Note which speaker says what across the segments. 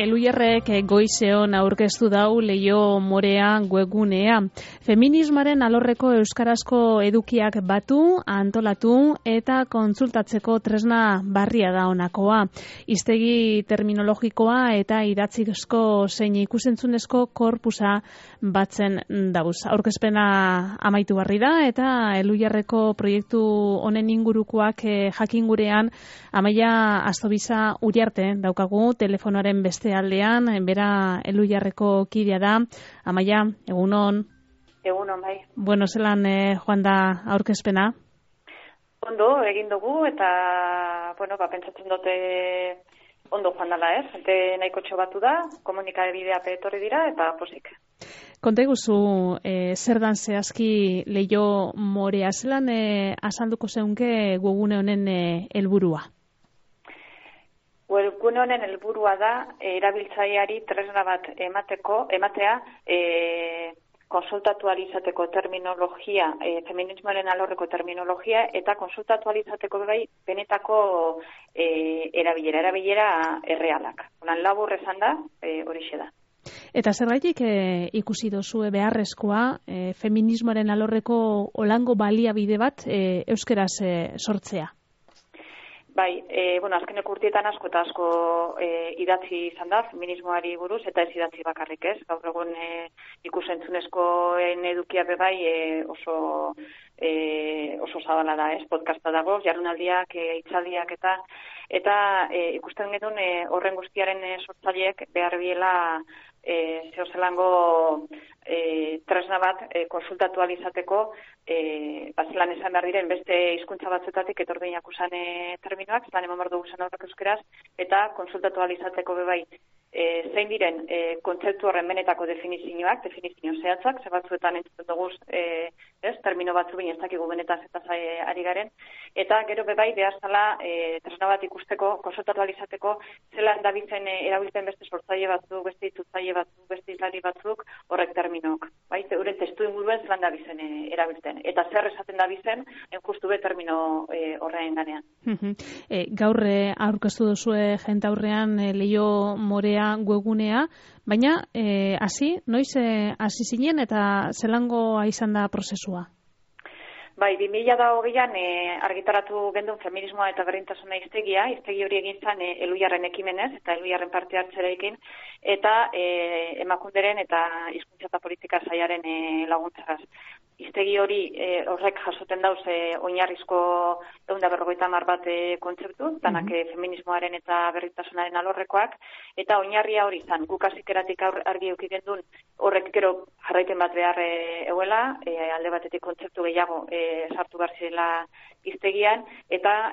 Speaker 1: Elujarrek goizeon aurkeztu dau Leio Morea webgunea. Feminismoaren alorreko euskarazko edukiak batu, antolatu eta kontsultatzeko tresna barria da honakoa. Hiztegi terminologikoa eta idatzizko zein ikusentzunezko korpusa batzen dauz. Aurkezpena amaitu barri da eta Elujarreko proiektu honen ingurukoak jakin gurean Amaia Astobiza Uriarte daukagu telefonoaren beste aldean, bera Elujarreko kidea da. Amaia, egunon.
Speaker 2: Egunon, bai.
Speaker 1: Bueno, zelan joan da aurkezpena?
Speaker 2: Ondo, egin dugu, eta, pentsatzen dute ondo joan dela, ez? Gente nahiko txobatu da, komunikabidea etorri dira, eta posik.
Speaker 1: Konta iguzu, zer dan zehazki Leio Morea, zelan azalduko zeunke webgune honen helburua?
Speaker 2: Webgune honen helburua da erabiltzaileari tresna bat ematea konsultatu izateko terminologia, feminismoaren alorreko terminologia eta konsultatu izateko bai benetako erabilera errealak. Honan labur esan da, horixe da.
Speaker 1: Eta zergaitik ikusi dozue beharrezkoa feminismoaren alorreko olango baliabide bat euskeraz sortzea?
Speaker 2: Bai, azkeneko urtietan asko eta asko idatzi izan da, feminismoari buruz, eta ez idatzi bakarrik ez. Gaur egun ikusentzunezkoen edukia bai oso zabala da, ez? Podcasta dago, jardunaldiak, hitzaldiak eta ikusten genuen horren guztiaren sortzaileek behar biela zelango tresna bat konsultatu izateko zelan esan behar diren beste hizkuntza batzutatik etordinak usan terminoak, zelan eman behar dugu zen aurrak euskaraz, eta konsultatu izateko bai zein diren kontzeptu horren benetako definizio zehatzak, ze batzuetan entzuten dugu termino batzu baina ez dakigu benetaz eta ari garen, eta gero bai behar zala tresna bat ikusteko, konsultatu izateko, zelan dabitzen erabiltzen beste sortzaile batzuk, beste itzultzaile batzuk, beste izlari batzuk, horrek terminok. Bai, euren testu inguruen zelan dabizen erabiltzen. Eta zer esaten dabizen, justu be termino horrein ganean.
Speaker 1: Gaur aurkeztu duzue jente aurrean Leio Morea webgunea, baina noiz hasi zinen eta zelangoa izan da prozesua?
Speaker 2: Bai, 2020an argitaratu gendun feminismoa eta berdintasuna hiztegi hori egin zen Elujarren ekimenez eta Elujarren parte hartzerekin, eta emakunderen eta hizkuntza eta politika sailaren laguntzagaz. Hiztegi hori horrek jasoten dauz oinarrizko 150 bat kontzeptu, danak feminismoaren eta berdintasunaren alorrekoak, eta oinarria hori izan, guk hasieratik argi eduki gendun horrek gero jarraiten bat behar euela, alde batetik kontzeptu gehiago sartu behar zirela hiztegian, eta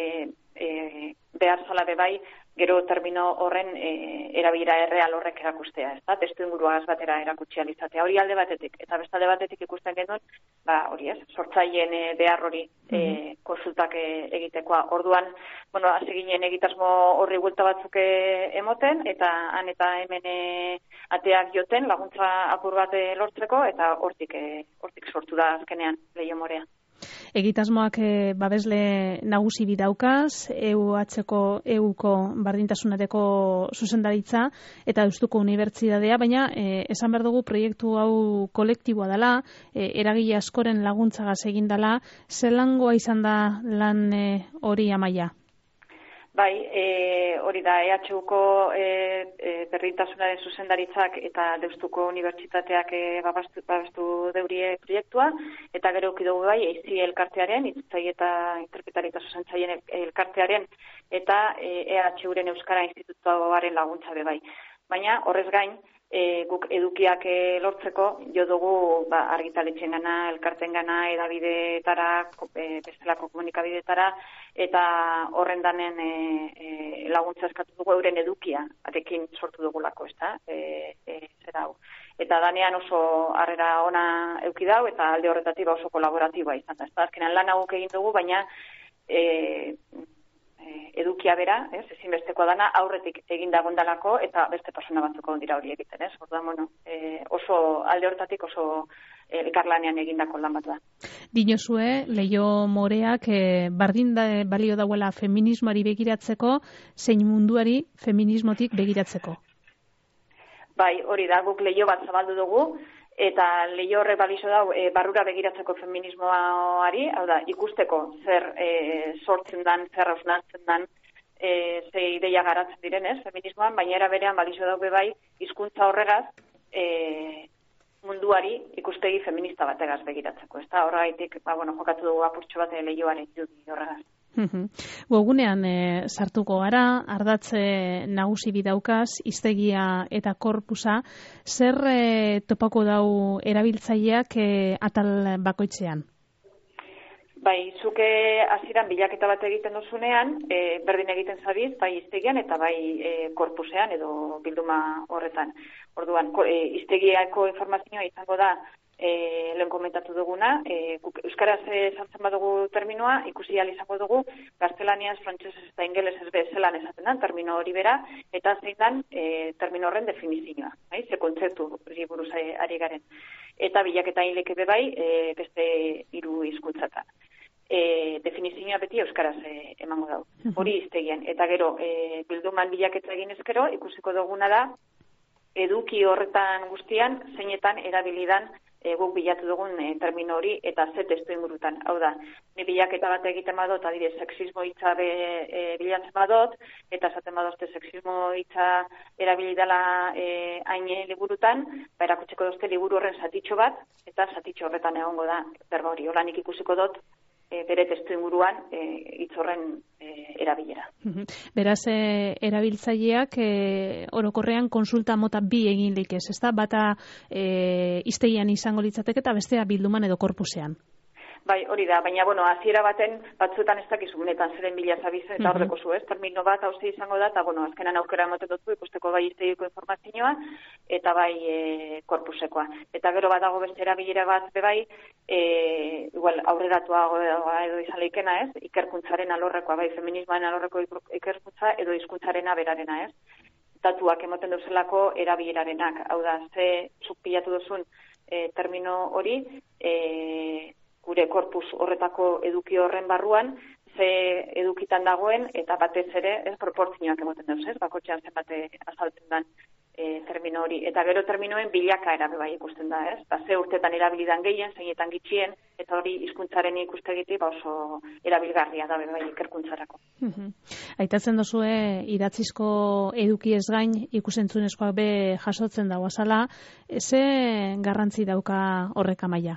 Speaker 2: behar zala bai gero termino horren erabilera erreal horrek erakustea, ez da? Testu inguruagaz batera erakutsi izatea. Hori alde batetik, eta beste alde batetik ikusten genuen, hori ez, sortzaileen behar hori konsultak egitekoa. Orduan, hasi ginen egitasmo horri buelta batzuk emoten, eta han eta hemen ateak joten, laguntza apur bat lortzeko, eta hortik sortu da azkenean Leio Morea.
Speaker 1: Egitasmoak babesle nagusi bidaukaz, EUko bardintasunareko zuzendaritza eta Deustuko Unibertsitatea, baina esan behar dugu proiektu hau kolektiboa dela, eragile askoren laguntzagaz egin dela, zelangoa izan da lan hori Amaia?
Speaker 2: Bai, hori da, EHUko berdintasunaren zuzendaritzak eta Deustuko Unibertsitateak babestu deurie proiektua, eta gero dugu bai, EIZI elkartearen, itzultzaile eta interpretari eta zuzentzaileen elkartearen, eta EHUren Euskara Institutuaren laguntza bai. Baina, horrez gain, guk edukiak lortzeko, jo dugu argitaletxen gana, elkarten gana, edabideetara, bestelako komunikabidetara, eta horren danen laguntza eskatu dugu euren edukia, atekin sortu dugulako, ez da? Zera hau. Eta danean oso harrera ona euki dau, eta alde horretatik oso kolaboratiboa izan da. Azkenan lan hauek egin dugu, baina edukia bera, ezinbestekoa dana, aurretik egin dagondalako eta beste persona batzuk dira hori egiten, ez? Orduan, oso alde horretatik oso elkarlanean egindako lan bat da.
Speaker 1: Dinozue, Leio Moreak bardin balio dauela feminismoari begiratzeko, zein munduari feminismotik begiratzeko?
Speaker 2: Bai, hori da, guk leiho bat zabaldu dugu, eta leiho horre balizo dau barrura begiratzeko feminismoari, hau da, ikusteko zer sortzen dan, zer hausnartzen dan, ze ideia garatzen direnez, feminismoan, baina era berean balizo dau bai hizkuntza horregaz munduari ikustegi feminista bategaz begiratzeko. Ez da, horregaitik, jokatu dugu apurtxo bat leihoaren irudi horregaz.
Speaker 1: Webgunean sartuko gara, ardatze nagusi bidaukaz, hiztegia eta korpusa, zer topako dau erabiltzaileak atal bakoitzean?
Speaker 2: Bai, zuke hasieran bilaketa bat egiten duzunean, berdin egiten zabiz, bai hiztegian eta bai korpusean edo bilduma horretan. Orduan, hiztegiako informazioa izango da lehen komentatu duguna, euskaraz sartzen badugu terminoa, ikusi ahal izango dugu, gaztelaniaz, frantsesez eta ingelesez zelan esaten den termino hori bera, eta zein dan termino horren definizioa, ze kontzeptu buruz ari garen. Eta bilaketa hileke bai, beste 3 hizkuntzatan. Definizioa beti euskaraz emango dau. Hori hiztegian. Eta gero, bilduman bilaketa egin ezkero, ikusiko duguna da, eduki horretan guztian, zeinetan erabilidan guk bilatu dugun termino hori eta ze testu ingurutan. Hau da, ni bilaketa bat egiten badot, adibidez, sexismo hitza bilatzen badot, eta esaten badozte sexismo hitza erabilidala hain liburutan, erakutsiko dozte liburu horren zatitxo bat, eta zatitxo horretan egongo da berba hori. Hola nik ikusiko dot bere testu inguruan hitz horren erabilera.
Speaker 1: Beraz, erabiltzaileak orokorrean konsulta mota 2 egin likez, ezta? Bata hiztegian izango litzateke eta bestea bilduman edo korpusean.
Speaker 2: Bai, hori da, baina, hasiera baten batzuetan ez dakizu gunetan zeren bila zabizen eta horreko zu, termino bat hauste izango da, eta, azkenan aukera emoten dutzu ikusteko bai hiztegiko informazioa eta bai korpusekoa. Eta gero badago beste erabilera bat bai, igual aurreratua edo izan leikena ez, ikerkuntzaren alorrekoa, bai feminismoaren alorreko ikerkuntza edo hizkuntzarena berarena ez. Datuak emoten duzelako erabilerarenak, hau da, ze zuk pilatu duzun termino hori, gure korpus horretako eduki horren barruan, ze edukitan dagoen, eta batez ere, proportzioak emoten duz, bakotxean zenbat azaltzen den termino hori. Eta gero terminoen bilakaera bai ikusten da, ze urtetan erabilidan gehien, zeinetan gitxien, eta hori hizkuntzaren ikustegiti oso erabilgarria da bai ikerkuntzarako.
Speaker 1: Aitatzen duzue, idatzizko eduki ez gain, ikusentzunezkoak be jasotzen dago azala, ze garrantzi dauka horrek amaia?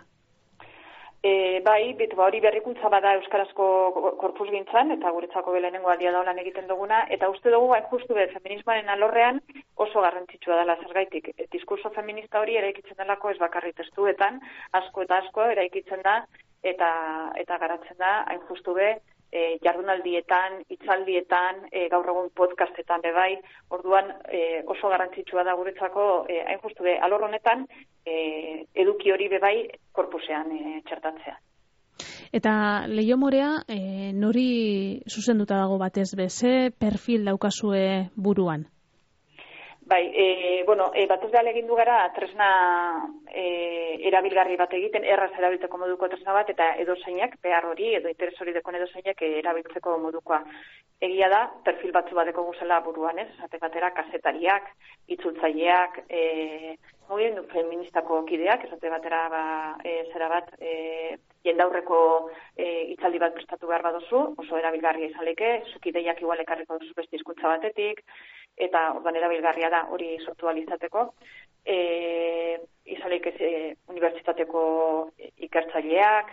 Speaker 2: Bai, hori berrikuntza bada euskarazko korpus gintzan, eta guretzako lehenengo aldia da lan egiten duguna, eta uste dugu justu feminismoaren alorrean oso garrantzitsua dela zergaitik. Diskurso feminista hori eraikitzen delako ez bakarri testuetan, asko eta asko eraikitzen da, eta garatzen da, hain justu jardunaldietan, hitzaldietan, gaur egun podcastetan bai, orduan oso garrantzitsua da guretzako, hain justu alor honetan, eduki hori bai korpusean txertatzea.
Speaker 1: Eta Leiho Morea, nori zuzenduta dago batez be, ze perfil daukazue buruan?
Speaker 2: Bai, batez behar egin du gara tresna erabilgarri bat egiten, erraz erabiltzeko moduko tresna bat, eta edozeinak, behar hori, edo interes hori dekon edozeinak erabiltzeko modukoa. Egia da, perfil batzu bateko guzela buruan, esate batera, kazetariak, itzultzaileak, mugimendu feministako kideak, esate batera, zera bat, jendaurreko hitzaldi bat prestatu behar baduzu, oso erabilgarria izaleke, zukideiak igual ekarriko duzu beste hizkuntza batetik, eta ordan erabilgarria da hori sortu alizateko. Izaleik unibertsitateko ikertzaileak,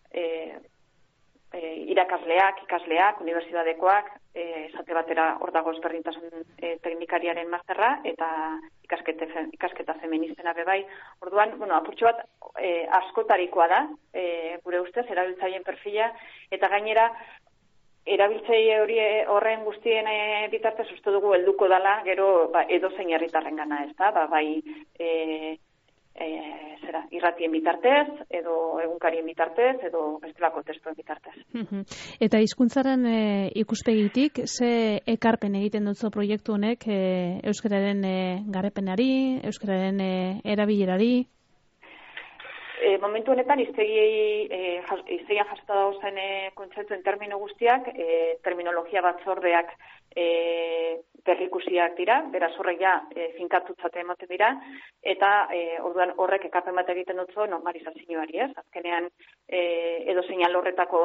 Speaker 2: irakasleak, ikasleak, unibertsitatekoak, esate batera hor dago ezberdintasun teknikariaren masterra, eta ikasketa feministena bai. Orduan, apurtxo bat askotarikoa da, gure ustez, erabiltzaileen perfila, eta gainera, erabiltzaile hori horren guztien bitartez uste dugu helduko dela, gero edozein herritarren gana, ez da, bai irratien bitartez, edo egunkarien bitartez, edo bestelako testuen bitartez.
Speaker 1: Eta hizkuntzaren ikuspegitik, ze ekarpen egiten dutzu proiektu honek euskararen garepenari, euskararen erabilerari?
Speaker 2: Momentu honetan iztegian jasota dauzen kontzeptuen termino guztiak, terminologia batzordeak berrikusiak dira, beraz horrek ja finkatutzate ematen dira, eta orduan horrek ekarpen bat egiten dutzu normalizazioari, ez? Azkenean edozein alorretako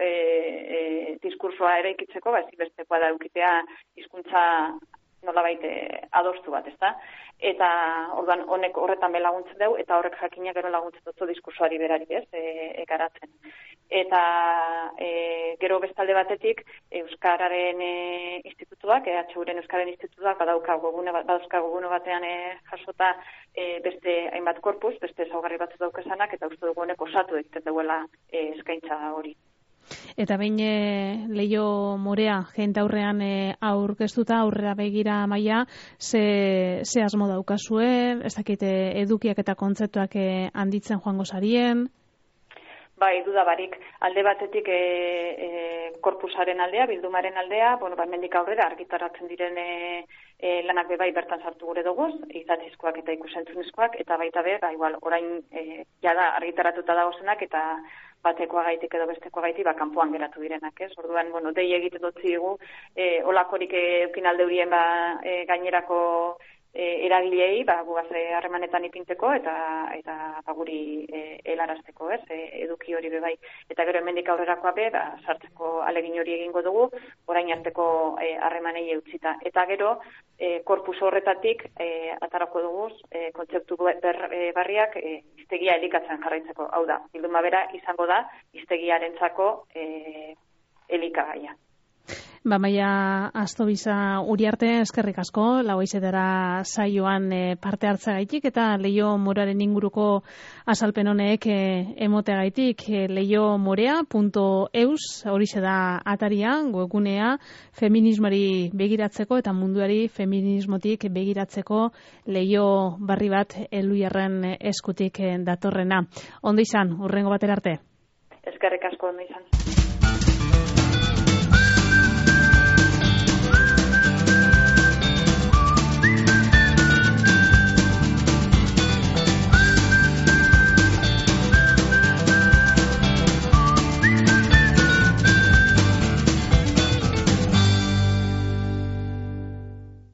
Speaker 2: diskursoa eraikitzeko, ezinbestekoa da edukitea hizkuntza nolabait adostu bat, ezta? Eta orduan honek horretan be laguntzen dugu, eta horrek jakina gero laguntzen dutzu diskursoari berari, ez? Garatzen. Eta gero bestalde batetik Euskararen institutuak, EHUren Euskararen institutuak badauka webgune batean jasota beste hainbat korpus, beste ezaugarri batzu daukazanak, eta uste dugu honek osatu egiten duela eskaintza hori.
Speaker 1: Eta behin Leiho Morea jente aurrean aurkeztuta aurrera begira maila, ze asmo daukazue, ez dakit edukiak eta kontzeptuak handitzen joango zarien?
Speaker 2: Bai, duda barik, alde batetik korpusaren aldea, bildumaren aldea, mendik aurrera argitaratzen diren lanak bai bertan sartu gure dugu, idatzizkoak eta ikusentzunezkoak, eta baita igual, orain jada argitaratuta dagozenak, eta batekoa gaitik edo bestekoa gaitik, kanpoan geratu direnak, ez? Orduan, dei egiten dut zigu, olakorik eukin alde hurien gainerako eragileei, gugaz harremanetan ipinteko eta guri helarazteko, ez? Eduki hori bai. Eta gero hemendik aurrerakoa sartzeko alegin hori egingo dugu, orain arteko harremanei eutzita. Eta gero, korpus horretatik atarako dugu kontzeptu barriak hiztegia elikatzen jarraitzeko. Hau da, bilduma bera izango da hiztegiarentzako elikagaia.
Speaker 1: Maia Astobiza Uriarte, eskerrik asko, lauaizetara saioan parte hartzagaitik eta Leiho Morearen inguruko azalpen honek emoteagaitik. leiomorea.eus, horixe da ataria, webgunea, feminismoari begiratzeko eta munduari feminismotik begiratzeko leiho barri bat Elhuyarren eskutik datorrena. Ondo izan, hurrengo batera arte.
Speaker 2: Eskerrik asko, ondo izan.